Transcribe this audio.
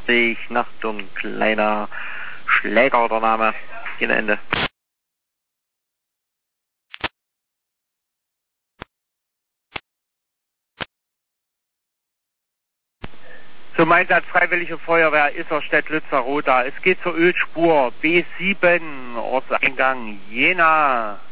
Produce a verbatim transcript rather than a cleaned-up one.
vierzig, Nachtung, kleiner Schläger, der Name, gegen Ende. Zum Einsatz Freiwillige Feuerwehr Isserstedt Lützeroda. Es geht zur Ölspur B sieben, Ortseingang Jena.